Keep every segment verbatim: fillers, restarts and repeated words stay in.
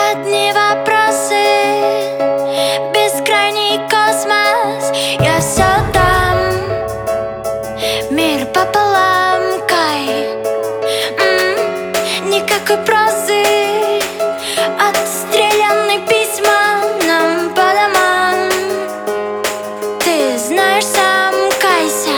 Одни вопросы, бескрайний космос. Я все дам, мир пополам, кай. М-м, никакой прозы, отстрелянные письма нам по домам. Ты знаешь, сам кайся.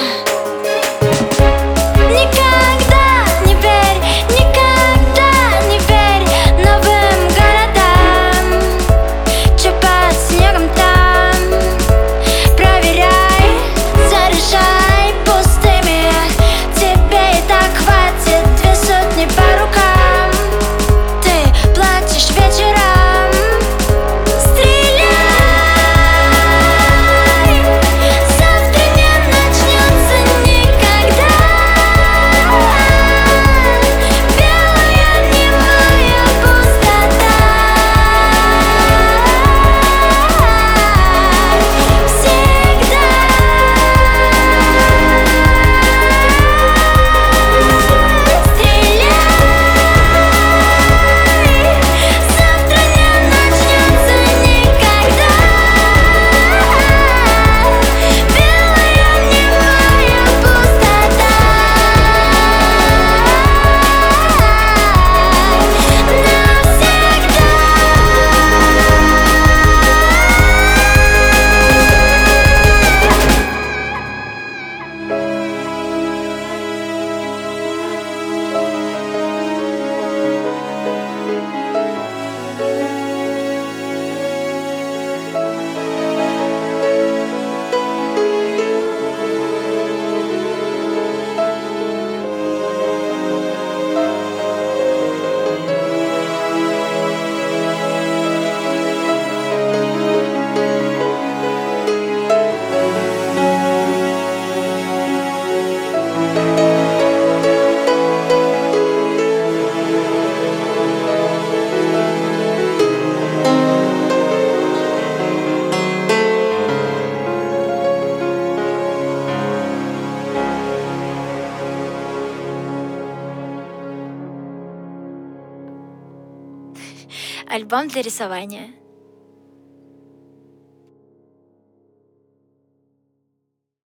Никогда не верь, никогда не верь новым городам. Чё под снегом там? Проверяй, заряжай пустыми. Тебе и так хватит две сотни по рукам. Ты плачешь вечером. Стреляй, завтра не начнется никогда. Белая немая пустота. Всегда. Стреляй, завтра не начнется никогда. Белая немая пустота. Альбом для рисования.